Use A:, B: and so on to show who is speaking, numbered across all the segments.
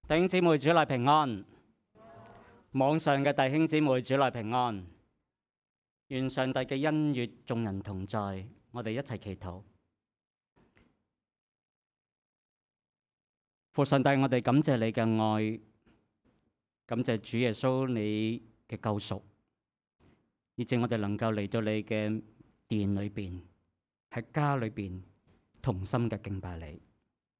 A: 弟兄姊妹，主內平安。網上嘅弟兄姊妹，主內平安。願上帝嘅恩與眾人同在，我哋一齊祈禱。父上帝，我哋感謝你嘅愛，感謝主耶穌你嘅救贖，以致我哋能夠嚟到你嘅殿裏邊，喺家裏邊同心嘅敬拜你。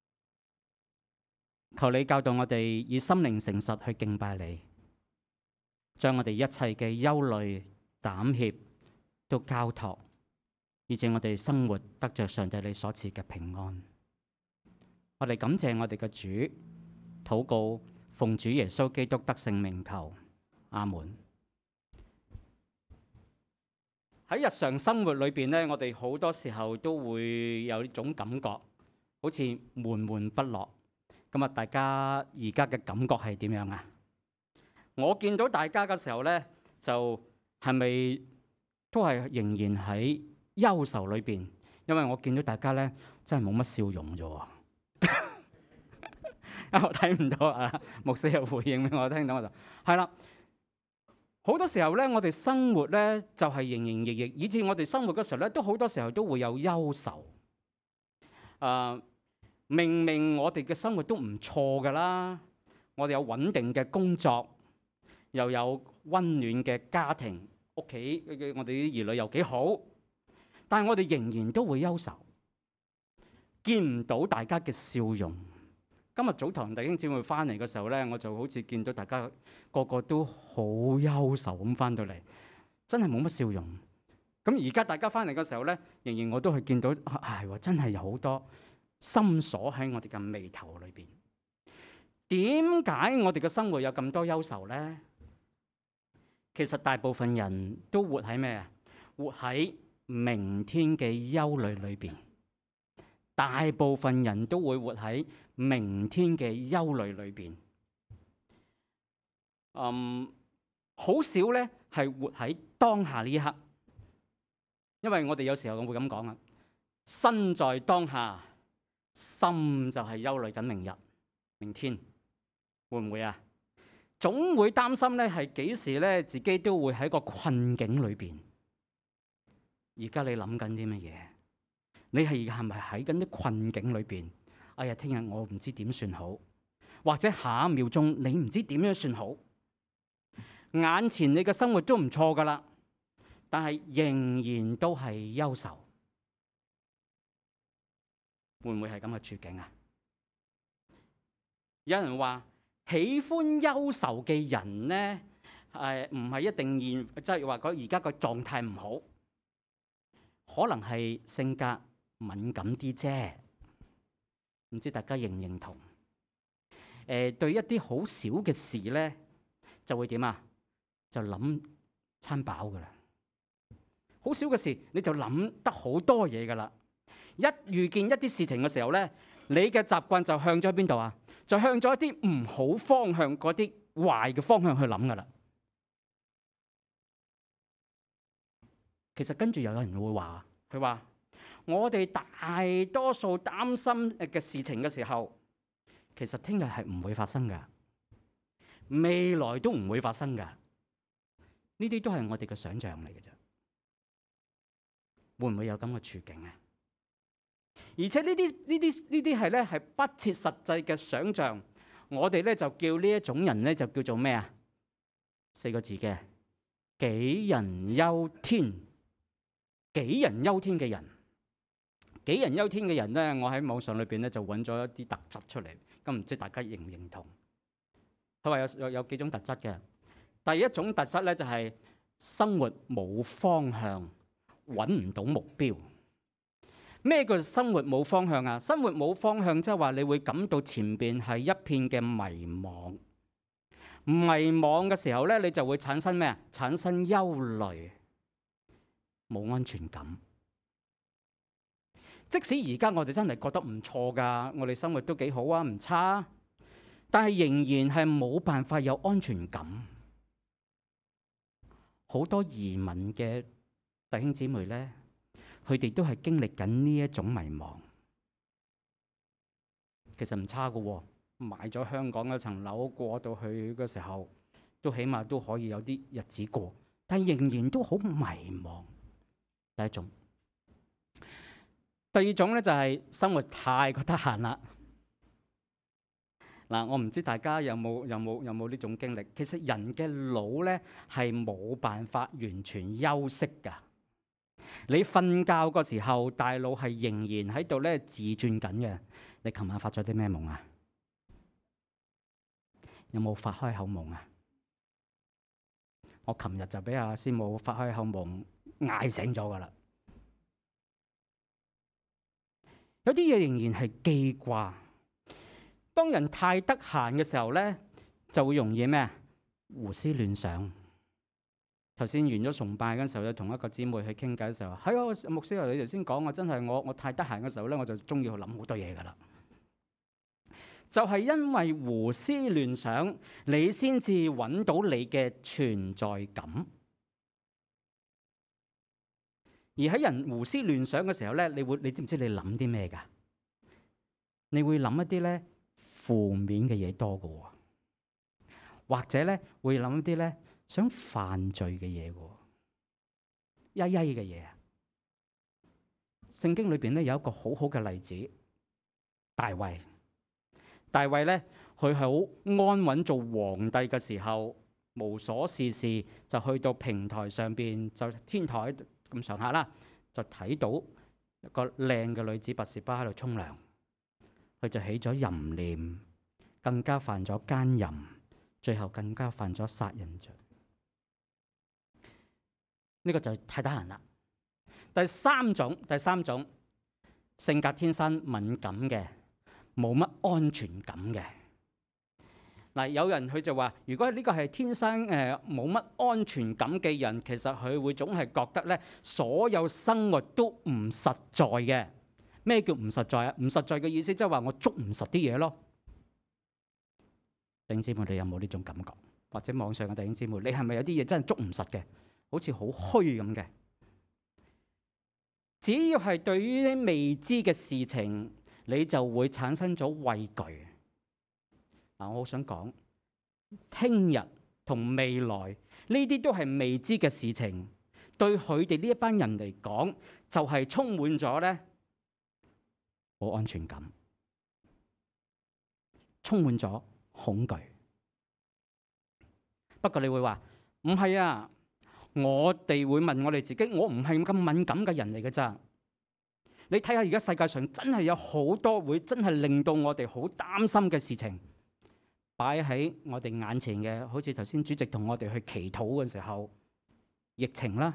A: 求你教導我哋以心靈誠實去敬拜你，將我哋一切嘅憂慮、膽怯都交託，以致我哋生活得着上帝你所賜嘅平安。我哋感謝我哋嘅主，禱告奉主耶穌基督得勝名求，阿門。喺日常生活裏邊咧，我哋好多時候都會有呢種感覺，好似悶悶不樂。咁啊，大家而家嘅感覺係點樣啊？我見到大家嘅時候咧，就係咪都係仍然喺憂愁裏邊？因為我見到大家咧，真係冇乜笑容啫喎。我睇唔到啊！牧師有回應俾我聽到，我就係啦。好多時候咧，我哋生活咧就係營營役役，以至我哋生活嘅時候咧，都好多時候都會有憂愁。明明我哋嘅生活都唔錯噶啦，我哋有穩定嘅工作，又有溫暖嘅家庭，屋企我哋啲兒女又幾好，但係我哋仍然都會憂愁，見唔到大家嘅笑容。今日早堂弟兄姊妹翻嚟嘅時候咧，我就好似見到大家個個都好憂愁咁翻到嚟，真係冇乜笑容。咁而家大家翻嚟嘅時候咧，仍然我都係見到真係有好多心鎖喺我哋嘅眉頭裏邊。點解我哋嘅生活有咁多憂愁咧？其實大部分人都活喺咩啊？活喺明天嘅憂慮裏邊。大部分人都會活喺明天嘅憂慮裏邊。好少咧係活喺當下呢一刻，因為我哋有時候會咁講啊，身在當下，心就係憂慮緊明日、明天，會唔會啊？總會擔心咧，係幾時咧自己都會喺個困境裏邊。而家你諗緊啲乜嘢？你係咪喺緊啲困境裏邊？哎呀，聽日我唔知點算好，或者下一秒鐘你唔知點樣算好。眼前你嘅生活都唔錯噶啦，但係仍然都係憂愁。會唔會係咁嘅處境啊？有人話喜歡憂愁嘅人咧，唔係一定即係話佢而家個狀態唔好，可能係性格敏感啲啫。唔知大家認唔認同？對一啲好少嘅事咧，就會點啊？就諗餐飽噶啦。好少嘅事你就諗得好多嘢噶啦。一遇見一啲事情嘅時候咧，你嘅習慣就向咗邊度啊？就向咗一啲唔好方向，嗰啲壞嘅方向去諗噶啦。其實跟住又有人會話，佢話我哋大多數擔心嘅事情嘅時候，其實聽日係唔會發生噶，未來都唔會發生噶。呢啲都係我哋嘅想象嚟嘅啫。會唔會有咁嘅處境啊？而且呢啲係咧係不切實際嘅想像，我哋咧就叫呢一種人咧就叫做咩啊？4個字嘅杞人憂天。杞人憂天嘅人，杞人憂天嘅人咧，我喺網上裏邊咧就揾咗一啲特質出嚟，咁唔知大家認唔認同？佢話有幾種特質嘅。第一種特質咧就係生活冇方向，揾唔到目標。咩叫生活冇方向啊？生活冇方向即係話你會感到前邊係一片嘅迷茫。迷茫嘅時候咧，你就會產生咩啊？產生憂慮。冇安全感。即使而家我哋真係覺得唔錯㗎，我哋生活都幾好啊，唔差，但係仍然係冇辦法有安全感。好多移民嘅弟兄姊妹咧，佢哋都係經歷緊呢一種迷茫。其實唔差㗎喎， 賣咗香港嗰層樓過到去嘅時候，都起碼都可以有啲日子過，但係仍然都好迷茫。第一種。第二種咧就係生活太過得閒啦。嗱，我唔知大家有冇呢種經歷。其實人嘅腦咧係冇辦法完全休息㗎。你瞓覺嗰時候，大腦係仍然喺度咧自轉緊嘅。你琴晚發咗啲咩夢啊？有冇發開口夢啊？我琴日就俾阿師母發開口夢，嗌醒咗㗎啦。有啲嘢仍然係記掛。當人太得閒嘅時候咧，就會容易咩？胡思亂想。頭先完咗崇拜嗰陣時候，就同一個姊妹去傾偈嘅時候，係啊，牧師啊，你頭先講，我真係我太得閒嘅時候咧，我就中意去諗好多嘢㗎啦。就係因為胡思亂想，你先至揾到你嘅存在感。而喺人胡思亂想嘅時候咧，你知唔知你諗啲咩㗎？你會諗一啲咧負面嘅嘢多嘅喎，或者咧會諗一啲咧想犯罪嘅嘢嘅喎，曳嘅嘢啊！聖經裏邊咧有一個好好嘅例子，大衛。大衛咧，佢係好安穩做皇帝嘅時候，無所事事，就去到平台上邊，就天台咁上下啦，就睇到一個靚嘅女子拔示巴喺度沖涼，佢就起咗淫念，更加犯咗奸淫，最後更加犯咗殺人罪。呢個就太得閒啦。第三種性格天生敏感嘅，冇乜安全感嘅。嗱，有人佢就話，如果呢個係天生冇乜安全感嘅人，其實佢會總係覺得咧，所有生活都唔實在嘅。咩叫唔實在啊？唔實在嘅意思即係話我捉唔實啲嘢咯。弟兄姊妹，你有冇呢種感覺？或者網上嘅弟兄姊妹，你係咪有啲嘢真係捉唔實嘅？好似好虛咁嘅。只要係對於啲未知嘅事情，你就會產生咗畏懼。嗱，我好想講，聽日同未來呢啲都係未知嘅事情，對佢哋呢一班人嚟講，就係充滿咗咧冇安全感，充滿咗恐懼。不過你會話唔係啊？我哋會問我哋自己，我唔係咁敏感嘅人嚟嘅咋？你睇下而家世界上真係有好多會真係令到我哋好擔心嘅事情擺喺我哋眼前嘅，好似頭先主席同我哋去祈禱嘅時候，疫情啦，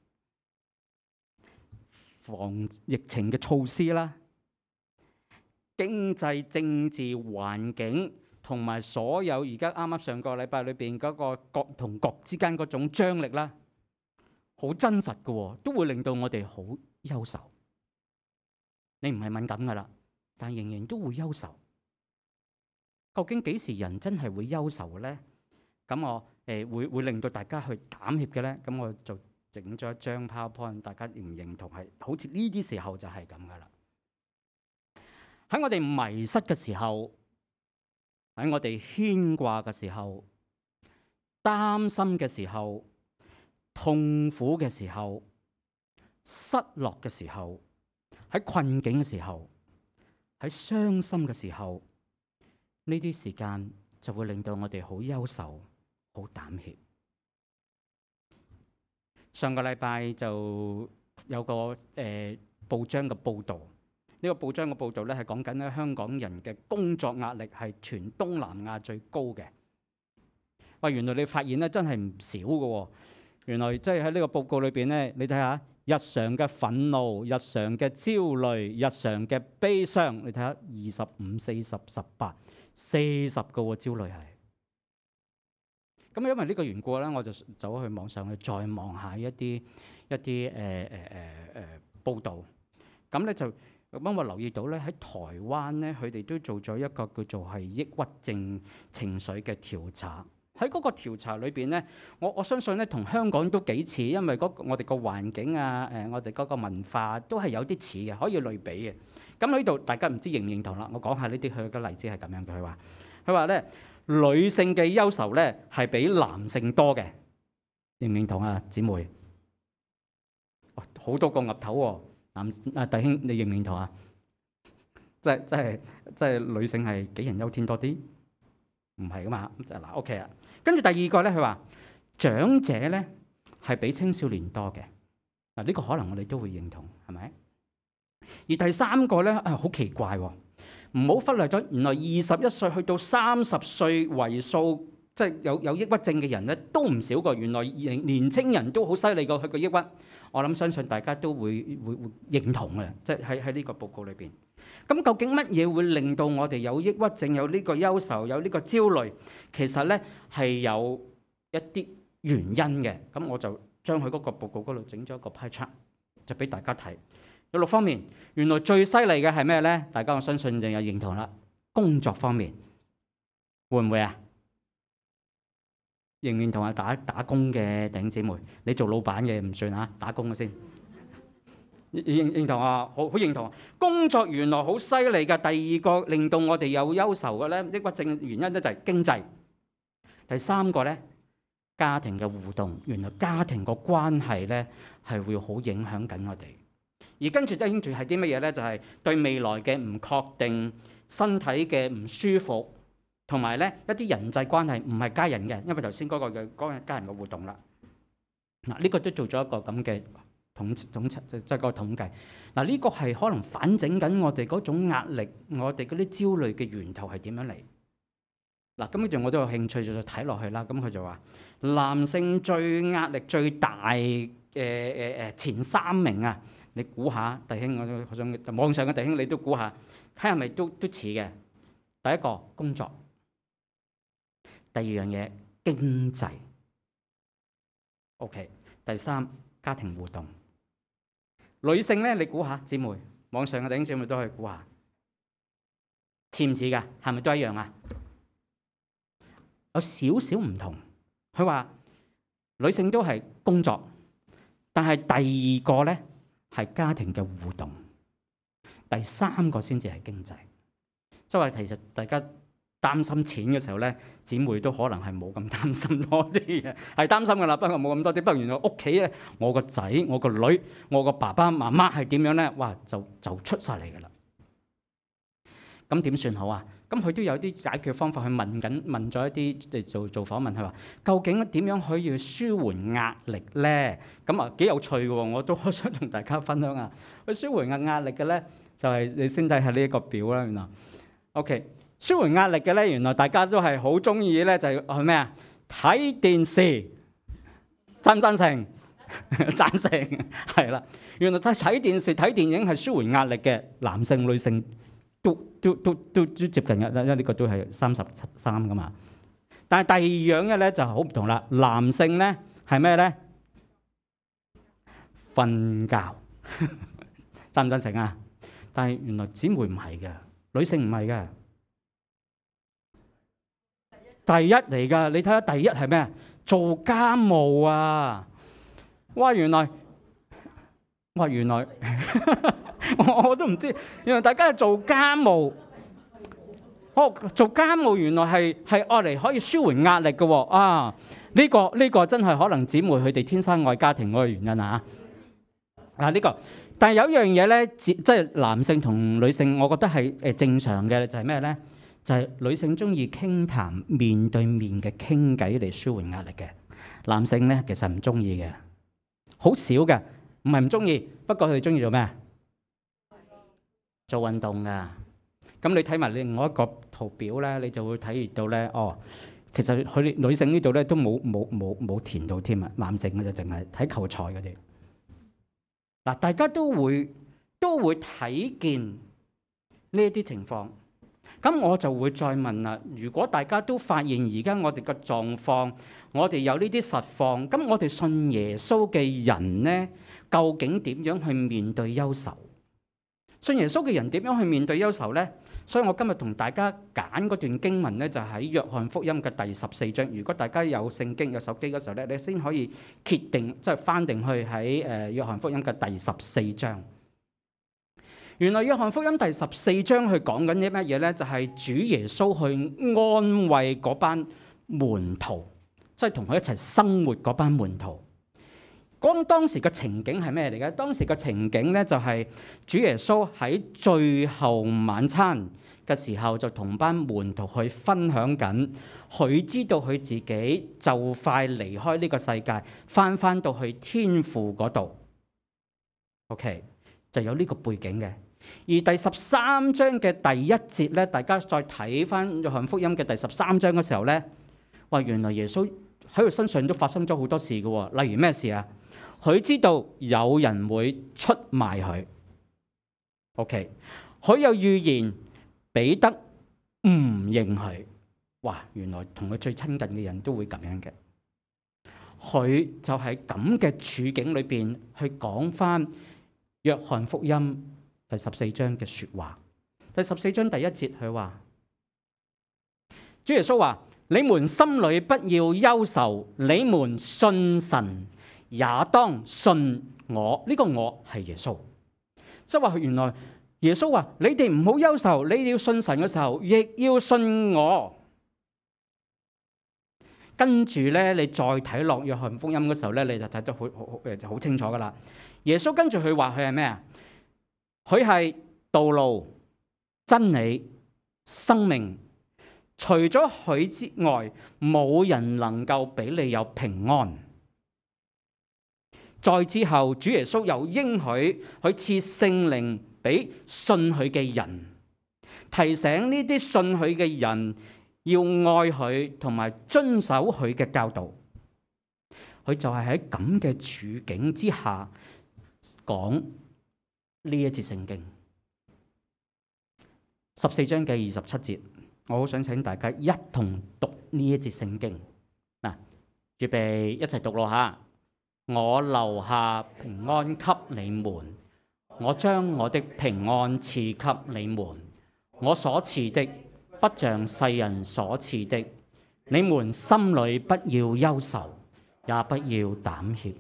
A: 防疫情嘅措施啦，經濟、政治、環境同埋所有而家啱啱上個禮拜裏邊嗰個國同國之間嗰種張力啦，好真實嘅喎，都會令到我哋好憂愁。你唔係敏感噶啦，但仍然都會憂愁。究竟幾時人真係會憂愁嘅咧？咁我會令到大家去膽怯嘅咧？咁我就整咗一張 PowerPoint， 大家認唔認同係好似呢啲時候就係咁噶啦。喺我哋迷失嘅時候，喺我哋牽掛嘅時候，擔心嘅時候，痛苦嘅時候，失落嘅時候，喺困境嘅時候，喺傷心嘅時候，呢啲時間就會令到我哋好憂愁、好膽怯。上個禮拜就有個報章嘅報導，呢個報章嘅報導咧係講緊咧香港人嘅工作壓力係全東南亞最高嘅。喂，原來你發現咧真係唔少嘅喎。原來即係喺呢個報告裏邊咧，你睇下日常嘅憤怒、日常嘅焦慮、日常嘅悲傷，你睇下25、40、18、40個喎焦慮係。咁因為呢個緣故咧，我就走去網上去再望下一啲報導。咁咧就咁我留意到咧喺台灣咧，佢哋都做咗一個叫做係抑鬱症情緒嘅調查。 喺嗰個調查裏邊咧，我相信咧同香港都幾似，因為我哋個環境啊，我哋嗰個文化都係有啲似嘅，可以類比嘅。咁喺呢度大家唔知認唔認同啦？我講下呢啲佢嘅例子係咁樣嘅。佢話咧女性嘅憂愁咧係比男性多嘅，認唔認同啊，姊妹？好多個岌頭喎，弟兄你認唔認同啊？即係女性係杞人憂天多啲？唔係噶嘛，就嗱 OK 啊。跟住第二個咧，佢話長者咧係比青少年多嘅。嗱，呢個可能我哋都會認同，係咪？而第三個咧好奇怪喎，唔好忽略咗原來21歲去到30歲為數，即係有抑鬱症嘅人咧都唔少過。原來年青人都好犀利過佢個抑鬱。我諗相信大家都會認同嘅，即係喺呢個報告裏邊。咁究竟乜嘢會令到我哋有抑鬱症、有呢個憂愁、有呢個焦慮？其實咧係有一啲原因嘅。咁我就將佢嗰個報告嗰度整咗一個派冊，就俾大家睇。有6方面。原來最犀利嘅係咩咧？大家我相信就有認同啦。工作方面會唔會啊？認唔認同啊？打工嘅弟兄姊妹，你做老闆嘅唔算啊，打工嘅先。認同啊，好認同。工作原來好犀利嘅。第二個令到我哋有憂愁嘅咧，抑鬱症嘅原因咧就係經濟。第三個咧，家庭嘅互動。原來家庭個關係咧係會好影響緊我哋。而跟住即係跟住係啲乜嘢咧？就係對未來嘅唔確定、身體嘅唔舒服，同埋咧一啲人際關係唔係家人嘅，因為頭先嗰個家人嘅互動啦。嗱，呢個都做咗一個咁嘅即係個統計。嗱，呢個係可能反整緊我哋嗰種壓力，我哋嗰啲焦慮嘅源頭係點樣嚟？嗱，咁跟住我都有興趣就睇落去啦。咁佢就話男性最壓力最大前3名啊，你估下，弟兄，我想網上嘅弟兄你都估下，睇下係咪都似嘅。第一個工作，第二樣嘢經濟 ，OK， 第三家庭互動。女性咧，你估下，姊妹，網上嘅弟兄姊妹都可以估下，似唔似㗎？係咪都一樣啊？有少少唔同。佢話女性都係工作，但係第二個咧係家庭嘅互動，第三個先至係經濟。即係話其實大家擔心錢嘅時候咧，姊妹都可能係冇咁擔心多啲嘅，係擔心㗎啦，不過冇咁多啲。不過原來屋企咧，我個仔、我個女、我個爸爸媽媽係點樣咧？哇，就出晒嚟㗎啦。咁點算好啊？咁佢都有啲解決方法去問咗一啲做訪問，佢話究竟點樣可以舒緩壓力咧？咁啊幾有趣嘅喎，我都好想同大家分享啊。去舒緩壓力嘅咧，就係你先睇下呢一個表啦。原來 OK。舒緩壓力嘅咧，原來大家都係好中意咧，就係咩啊？睇電視，贊唔贊成？贊成，係啦。原來睇電視、睇電影係舒緩壓力嘅，男性、女性都接近嘅，因為呢個都係33噶嘛。但係第二樣嘅咧就好唔同啦。男性咧係咩咧？瞓覺，贊唔贊成啊？但係原來姊妹唔係嘅，女性唔係嘅。第一嚟㗎，你睇下第一係咩？做家務啊！哇，原來我都唔知，原來大家係做家務。做家務原來係愛嚟可以舒緩壓力嘅喎。啊，呢個真係可能姊妹佢哋天生愛家庭嗰個原因啊！呢個，但係有一樣嘢咧，即係男性同女性，我覺得係正常嘅，就係咩咧？就係女性中意傾談面對面嘅傾偈嚟舒緩壓力嘅，男性咧其實唔中意嘅，好少嘅，唔係唔中意，不過佢哋中意做咩？做運動㗎。咁你睇埋另外一個圖表咧，你就會體驗到咧，其實佢哋女性呢度咧都冇填到添啊，男性嘅就淨係睇球賽嗰啲。嗱，大家都會睇見呢一啲情況。咁我就會再問啦，如果大家都發現而家我哋嘅狀況，我哋有呢啲實況，咁我哋信耶穌嘅人呢，究竟點樣去面對憂愁？信耶穌嘅人點樣去面對憂愁呢？ 所以我今日同大家揀嗰段經文咧，就喺約翰福音嘅第14章。如果大家有聖經、有手機嗰時候咧，你先可以揭定，即係翻定去喺約翰福音嘅第14章。原來約翰福音第14章佢講緊啲乜嘢咧？就係主耶穌去安慰嗰班門徒，即係同佢一齊生活嗰班門徒。講當時嘅情景係咩嚟嘅？當時嘅情景咧就係主耶穌喺最後晚餐嘅時候，就同班門徒去分享緊，佢知道佢自己就快離開呢個世界，翻到去天父嗰度。OK， 就有呢個背景嘅。而第13章嘅第1節咧，大家再睇翻約翰福音嘅第13章嘅時候咧，話原來耶穌喺佢身上都發生咗好多事嘅。例如咩事啊？佢知道有人會出賣佢。OK， 佢有預言彼得唔認佢。哇！原來同佢最親近嘅人都會咁樣嘅。佢就喺咁嘅處境裏邊去講翻約翰福音第14章嘅說話。第14章第1節佢話：主耶穌話，你們心裏不要憂愁，你們信神，也當信我。呢個我係耶穌，即係話原來耶穌話你哋唔好憂愁，你哋要信神嘅時候，亦要信我。跟住咧，你再睇落約翰福音嘅時候咧，你就睇得好清楚噶啦。耶穌跟住佢話佢係咩啊？佢係道路、真理、生命。除咗佢之外，冇人能夠俾你有平安。再之後，主耶穌又應許佢賜聖靈俾信佢嘅人，提醒呢啲信佢嘅人要愛佢同埋遵守佢嘅教導。佢就係喺咁嘅處境之下講呢一節聖經14章嘅27節。我好想請大家一同讀呢一節聖經。嗱，預備一齊讀咯吓。我留下平安給你們，我將我的平安賜給你們。我所賜的不像世人所賜的。你們心裏不要憂愁，也不要膽怯。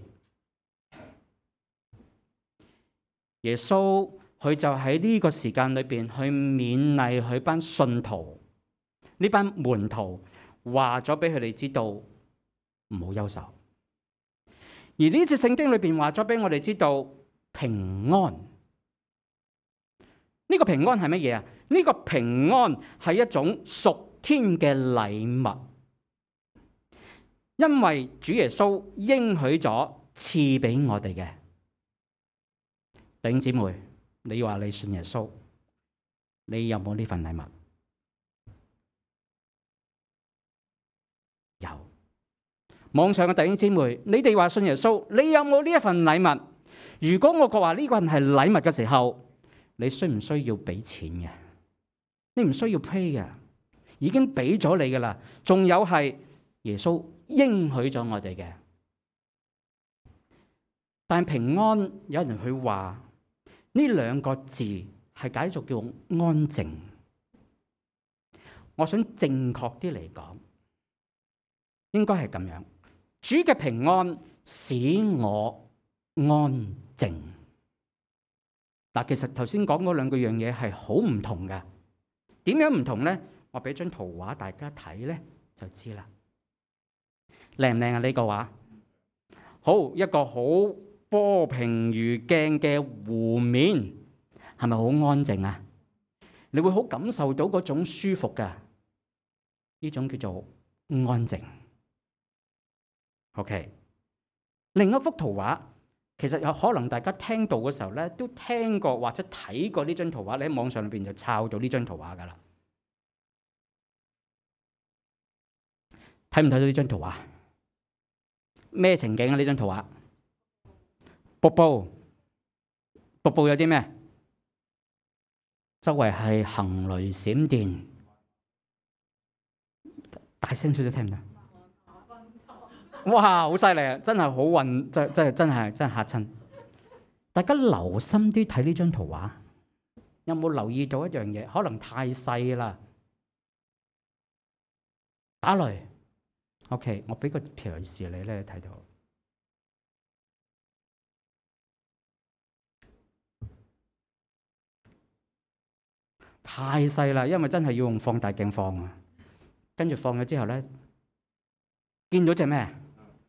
A: 耶穌佢就喺呢個時間裏邊去勉勵佢班信徒。呢班門徒話咗俾佢哋知道唔好憂愁，而呢節聖經裏邊話咗俾我哋知道平安。呢個平安係乜嘢啊？呢個平安係一種屬天嘅禮物，因為主耶穌應許咗賜俾我哋嘅。弟兄姊妹，你話你信耶穌，你有冇呢份禮物？有。網上嘅弟兄姊妹，你哋話信耶穌，你有冇呢一份禮物？如果我話呢個係禮物嘅時候，你需唔需要俾錢嘅？你唔需要 pay 嘅，已經俾咗你噶啦。仲有係耶穌應許咗我哋嘅。但平安，有人去話呢兩個字係解作叫安靜。我想正確啲嚟講，應該係咁樣。主嘅平安使我安靜。嗱，其實頭先講嗰兩句樣嘢係好唔同嘅。點樣唔同咧？我俾張圖畫大家睇咧，就知啦。靚唔靚啊？呢個畫好，一個好波平如鏡嘅湖面，係咪好安靜啊？你會好感受到嗰種舒服嘅，呢種叫做安靜。OK， 另一幅圖畫，其實有可能大家聽到嘅時候咧，都聽過或者睇過呢張圖畫，你喺網上裏邊就抄到呢張圖畫噶啦。睇唔睇到呢張圖畫？咩情景啊？呢張圖畫，瀑布，瀑布有啲咩？周圍係行雷閃電，大聲少少聽唔到。哇，好犀利啊！真係好暈，真係嚇親。大家留心啲睇呢張圖畫， 有冇留意到一樣嘢？可能太細啦，打雷。OK， 我俾個提示你咧，睇到太細啦，因為真係要用放大鏡放啊。跟住放咗之後咧，見到隻咩？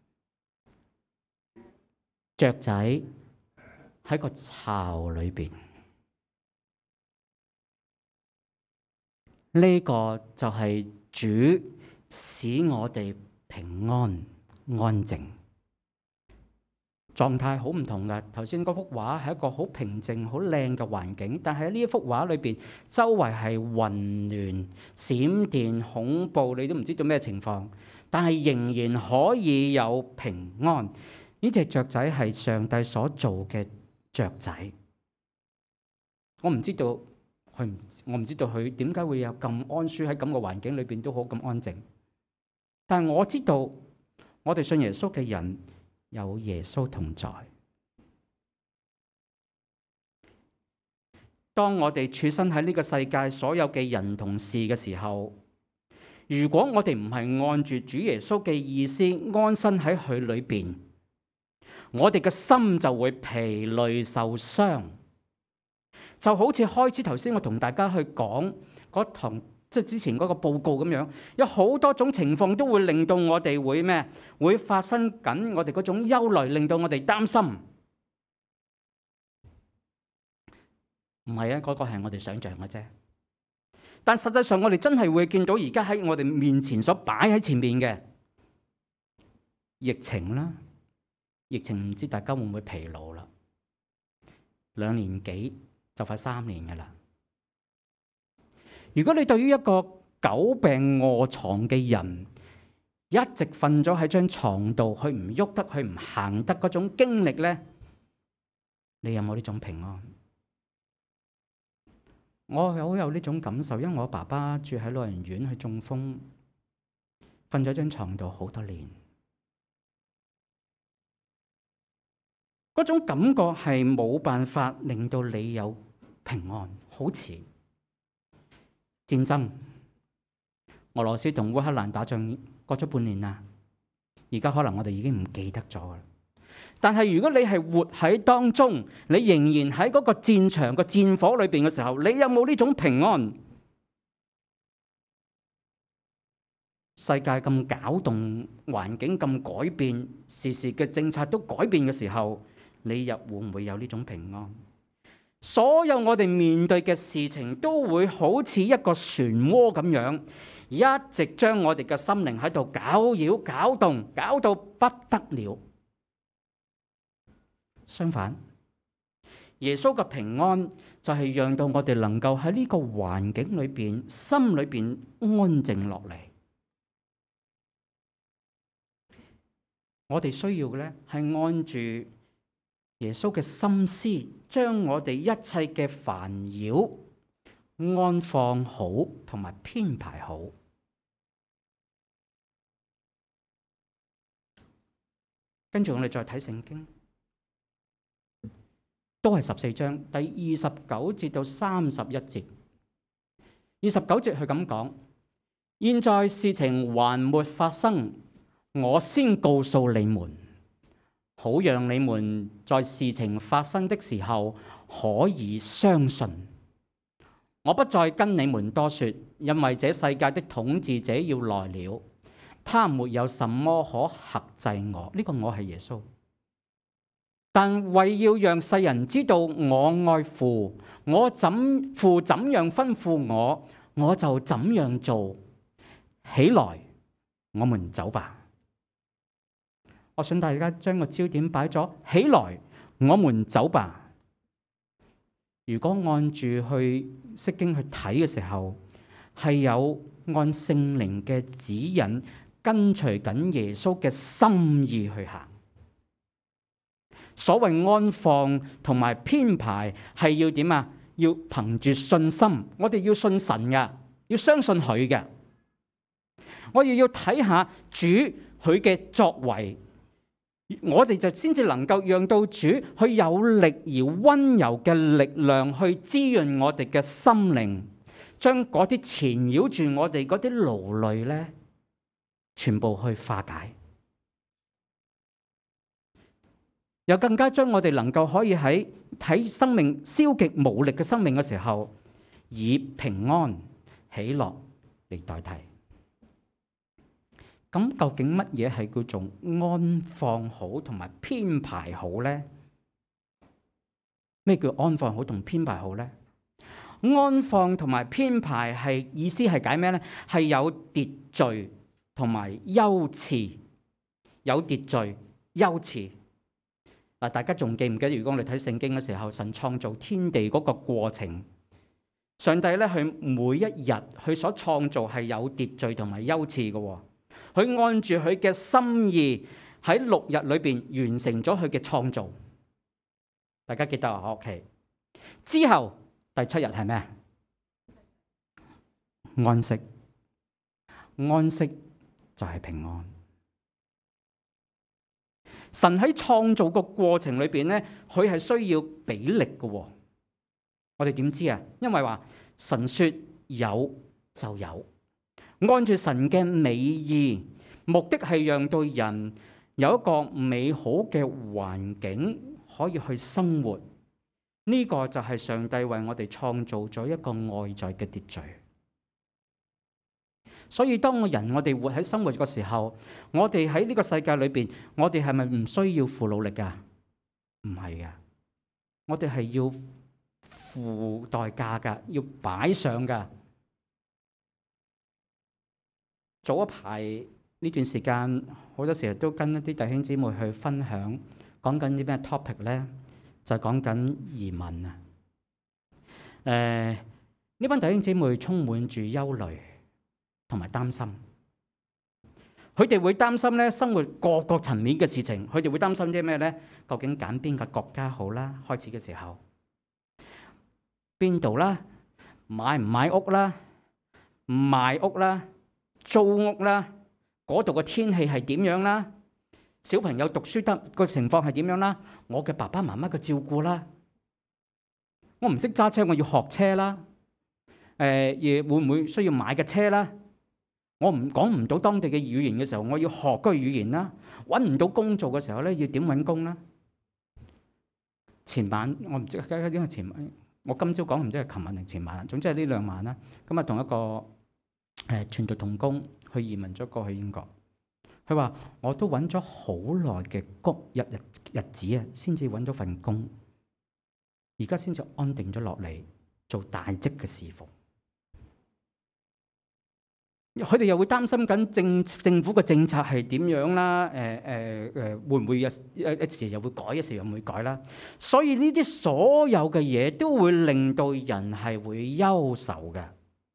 A: 雀仔喺個巢裏邊。呢個就係主使我哋平安安靜，狀態好唔同㗎。頭先嗰幅畫係一個好平靜、好靚嘅環境，但係喺呢一幅畫裏邊，周圍係混亂、閃電、恐怖，你都唔知道咩情況，但係仍然可以有平安。呢隻雀仔係上帝所做嘅雀仔，我唔知道佢點解會有咁安舒喺咁嘅環境裏邊都好咁安靜。但係我知道，我哋信耶穌嘅人有耶穌同在。當我哋處身喺呢個世界所有嘅人同事嘅時候，如果我哋唔係按住主耶穌嘅意思安身喺佢裏邊，我哋嘅心就會疲累受傷。就好似開始頭先我同大家去講嗰堂，即係之前嗰個報告咁樣，有好多種情況都會令到我哋會咩？會發生緊我哋嗰種憂慮，令到我哋擔心。唔係啊，嗰個係我哋想象嘅啫。但實際上我哋真係會見到而家喺我哋面前所擺喺前面嘅疫情啦。疫情唔知大家會唔會疲勞啦？2年幾就快3年㗎啦。如果你對於一個久病臥床嘅人，一直瞓咗喺張床度，佢唔喐得，佢唔行得嗰種經歷咧，你有冇呢種平安？我好有呢種感受，因為我爸爸住喺老人院，佢中風，瞓咗張床度好多年。嗰種感覺係冇辦法令到你有平安，好似戰爭，俄羅斯同烏克蘭打仗過咗半年啦，而家可能我哋已經唔記得咗啦。但係如果你係活喺當中，你仍然喺嗰個戰場個戰火裏邊嘅時候，你有冇呢種平安？世界咁攪動，環境咁改變，時時嘅政策都改變嘅時候，你又會唔會有呢種平安？所有我哋面對嘅事情都會好似一個漩渦咁樣，一直將我哋嘅心靈喺度攪擾、攪動，搞到不得了。相反，耶穌嘅平安就係讓到我哋能夠喺呢個環境裏邊，心裏邊安靜落嚟。我哋需要嘅咧係按住耶穌嘅心思，將我哋一切嘅煩擾安放好同埋編排好。跟住我哋再睇聖經，都係14章第29節到31節。29節佢咁講：現在事情還沒發生，我先告訴你們，好讓你們在事情發生的時候可以相信。我不再跟你們多說，因為這世界的統治者要來了，他沒有什麼可轄制我。呢個我係耶穌，但為要讓世人知道我愛父，父怎樣吩咐我，我就怎樣做。起來，我們走吧。我想大家將個焦點擺咗起來，我們走吧。如果按住去釋經去睇嘅時候，係有按聖靈嘅指引，跟隨緊耶穌嘅心意去行。所謂安放同埋編排係要點啊？要憑住信心，我哋要信神嘅，要相信佢嘅。我哋要睇下主佢嘅作為。 我哋就先至能夠讓到主去有力而溫柔嘅力量去滋潤我哋嘅心靈，將嗰啲纏繞住我哋嗰啲勞累咧，全部去化解，又更加將我哋能夠可以喺生命消極無力嘅生命嘅時候，以平安喜樂嚟代替。咁究竟乜嘢係叫做安放好同埋編排好呢？咩叫安放好同編排好呢？安放同埋編排係意思係解咩呢？係有秩序同埋優次，有秩序優次。嗱，大家仲記唔記得？如果我哋睇聖經嘅時候，神創造天地嗰個過程，上帝咧，佢每一日佢所創造係有秩序同埋優次嘅。佢按住佢嘅心意喺6日裏邊完成咗佢嘅創造。大家記得啊？OK。之後第7日係咩？安息。安息就係平安。神喺創造個過程裏邊咧，佢係需要比例嘅。我哋點知啊？因為話神說有就有，按住神嘅美意，目的係讓到人有一個美好嘅環境可以去生活。呢個就係上帝為我哋創造咗一個外在嘅秩序。所以當我哋活喺生活嘅時候，我哋喺呢個世界裏邊，我哋係咪唔需要付努力㗎？唔係㗎，我哋係要付代價㗎，要擺上㗎。早一排呢段時間，好多時候都跟一啲弟兄姊妹去分享，講緊啲咩 topic 咧？就係講緊移民啊。呢班弟兄姊妹充滿住憂慮同埋擔心，佢哋會擔心咧生活各個層面嘅事情。佢哋會擔心啲咩咧？究竟揀邊個國家好啦？開始嘅時候，邊度啦？買唔買屋啦？唔賣屋啦？租屋啦？嗰度嘅天氣係點樣啦？小朋友讀書得個情況係點樣啦？我嘅爸爸媽媽嘅照顧啦？我唔識揸車，我要學車啦。會唔會需要買嘅車啦？我講唔到當地嘅語言嘅時候，我要學嗰個語言啦。揾唔到工做嘅時候咧，要點揾工啦？前晚我唔知點解前晚，我今朝講唔知係琴晚定前晚，總之係呢2晚啦。咁啊，同一個傳道同工去移民咗過去英國。佢話：我都揾咗好耐嘅日子啊，先至揾到份工，而家先至安定咗落嚟做大職嘅侍奉。佢哋又會擔心緊政府嘅政策係點樣啦？會唔會一時又會改，一時又唔會改啦？所以呢啲所有嘅嘢都會令到人係會憂愁嘅。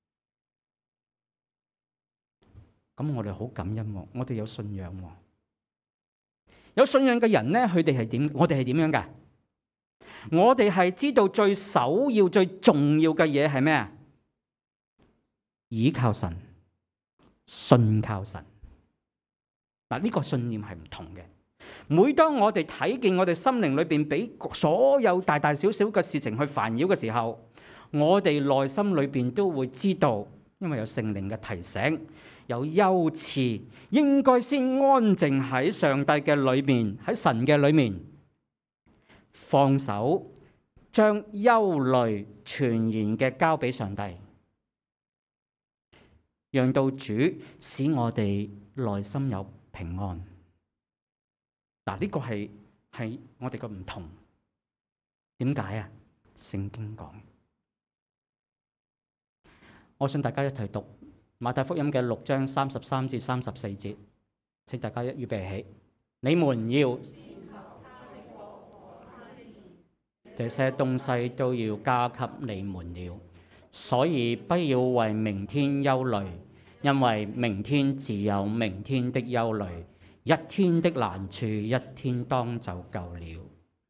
A: 咁我哋好感恩喎，我哋有信仰喎。有信仰嘅人咧，佢哋係點？我哋係點樣㗎？我哋係知道最首要、最重要嘅嘢係咩啊？倚靠神。信靠神。嗱，呢個信念係唔同嘅。每當我哋睇見我哋心靈裏邊俾所有大大小小嘅事情去煩擾嘅時候，我哋內心裏邊都會知道，因為有聖靈嘅提醒，有優次，應該先安靜喺上帝嘅裏面，喺神嘅裏面，放手將憂慮全然嘅交俾上帝。讓到主使我哋內心有平安。嗱，呢個係我哋嘅唔同。點解啊？聖經講，我想大家一齊讀馬太福音嘅6章33至34節。請大家預備起，你們要這些東西都要加給你們了。所以不要為明天憂慮，因為明天自有明天的憂慮，一天的難處一天當就夠了。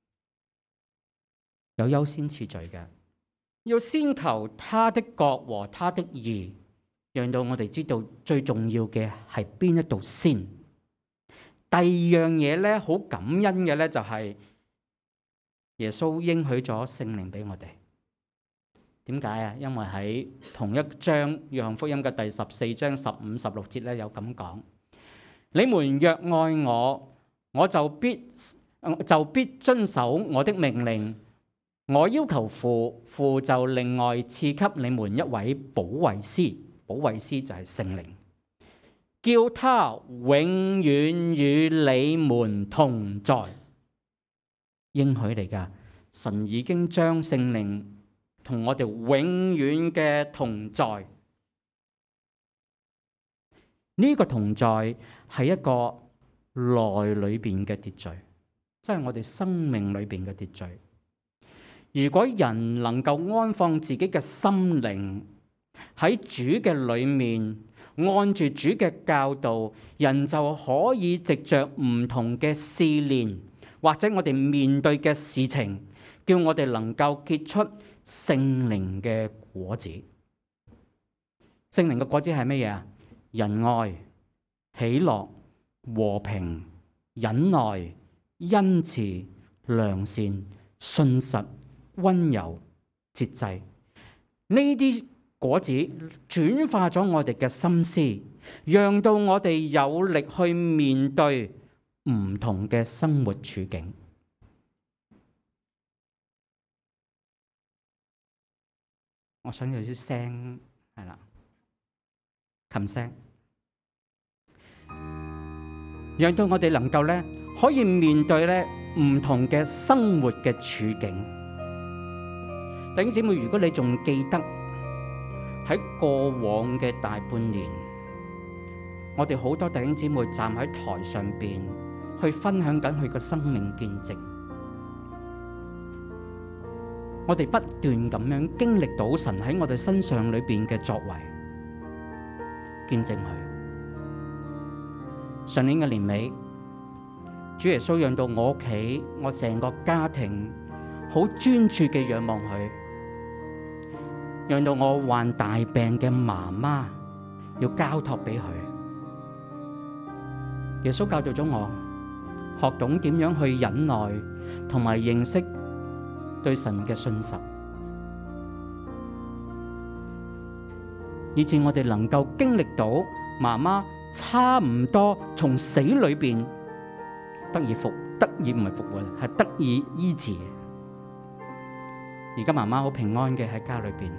A: 有優先次序嘅，要先求他的國和他的義，讓到我哋知道最重要嘅係邊一度先。 第二樣嘢咧，好感恩嘅咧，就係耶穌應許咗聖靈俾我哋。點解啊？因為喺同一章約翰福音嘅第14章15、16節咧，有咁講：你們若愛我，我就必遵守我的命令。我要求父，父就另外賜給你們一位保惠師，保惠師就係聖靈，叫他永遠與你們同在。應許嚟㗎，神已經將聖靈同我哋永遠嘅同在。呢個同在係一個內裏邊嘅秩序，即係我哋生命裏邊嘅秩序。如果人能夠安放自己嘅心靈喺主嘅裏面，按住主嘅教導，人就可以藉着唔同嘅試煉，或者我哋面對嘅事情，叫我哋能夠結出聖靈嘅果子。聖靈嘅果子係乜嘢啊？仁愛、喜樂、和平、忍耐、恩慈、良善、信實、溫柔、節制。呢啲果子轉化咗我哋嘅心思，讓到我哋有力去面對唔同嘅生活處境。我想有啲聲，係啦，琴聲，讓到我哋能夠咧可以面對咧唔同嘅生活嘅處境。弟兄姊妹，如果你仲記得喺過往嘅大半年，我哋好多弟兄姊妹站喺台上邊去分享緊佢個生命見證。我哋不斷咁樣經歷到神喺我哋身上裏邊嘅作為，見證佢。上年嘅年尾，主耶穌讓到我屋企，我成個家庭好專注嘅仰望佢，讓到我患大病嘅媽媽要交託俾佢。耶穌教導咗我，學懂點樣去忍耐，同埋認識對神嘅信實，以致我哋能夠經歷到媽媽差唔多從死裏邊得以唔係復活，係得以醫治。而家媽媽好平安嘅喺家裏邊。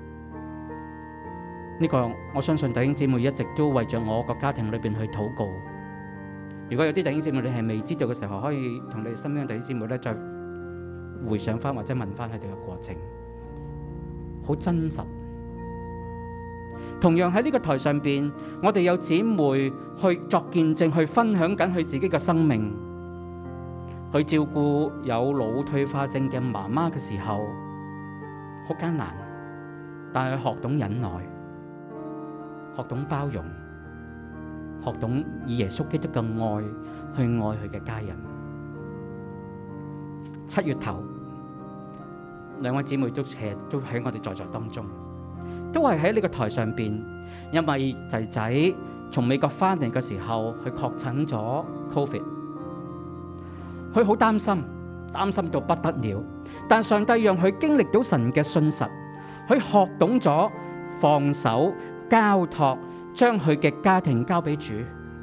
A: 呢個我相信弟兄姊妹一直都為着我個家庭裏邊去禱告。如果有啲弟兄姊妹你係未知道嘅時候，可以同你身邊嘅弟兄姊妹咧再回想翻或者問翻佢哋嘅過程，好真實。同樣喺呢個台上邊，我哋有姊妹去作見證，去分享緊佢自己嘅生命，去照顧有腦退化症嘅媽媽嘅時候，好艱難，但係學懂忍耐，學懂包容，學懂以耶穌基督嘅愛去愛佢嘅家人。7月頭，兩位姊妹都喺我哋在座當中，都係喺呢個台上邊，因為仔仔從美國翻嚟嘅時候，佢確診咗 COVID， 佢好擔心到不得了。但上帝讓佢經歷到神嘅信實，佢學懂咗放手交託，將佢嘅家庭交俾主。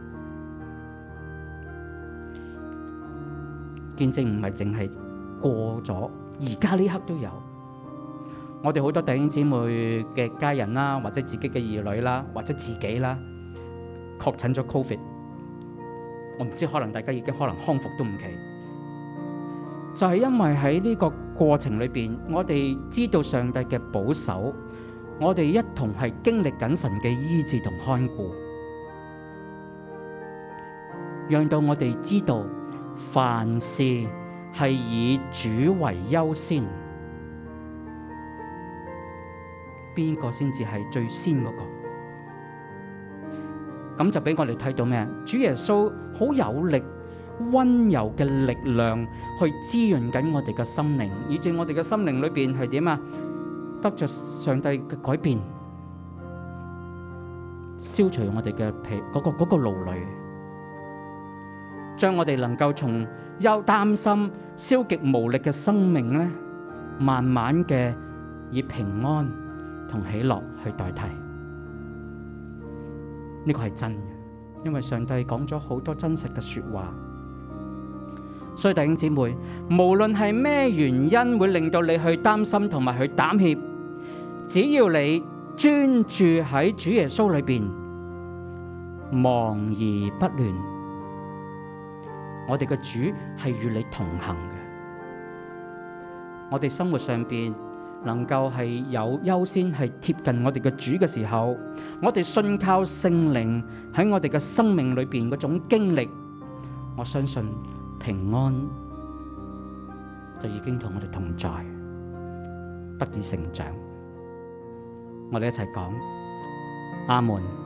A: 見證唔係淨係過咗，而家呢刻都有。我哋好多弟兄姊妹嘅家人啦，或者自己嘅兒女啦，或者自己啦，確診咗 COVID。我唔知，可能大家已經可能康復都唔奇。就係因為喺呢個過程裏邊，我哋知道上帝嘅保守，我哋一同係經歷緊神嘅醫治同看顧，讓到我哋知道凡事係以主為優先。邊個先至係最先嗰個？咁就俾我哋睇到咩？主耶穌好有力、溫柔嘅力量去滋潤緊我哋嘅心靈，以致我哋嘅心靈裏邊係點啊？得着上帝嘅改變，消除我哋嘅嗰個勞累。 將我哋能夠從擔心、消極無力嘅生命咧，慢慢嘅以平安同喜樂去代替。呢個係真嘅，因為上帝講咗好多真實嘅說話。所以弟兄姊妹，無論係咩原因會令到你去擔心同埋去膽怯，只要你專注喺主耶穌裏邊，忙而不亂，我哋嘅主係與你同行嘅。我哋生活上邊能夠係有優先係貼近我哋嘅主嘅時候，我哋信靠聖靈喺我哋嘅生命裏邊嗰種經歷，我相信平安就已經同我哋同在，得以成長。我哋一齊講阿門。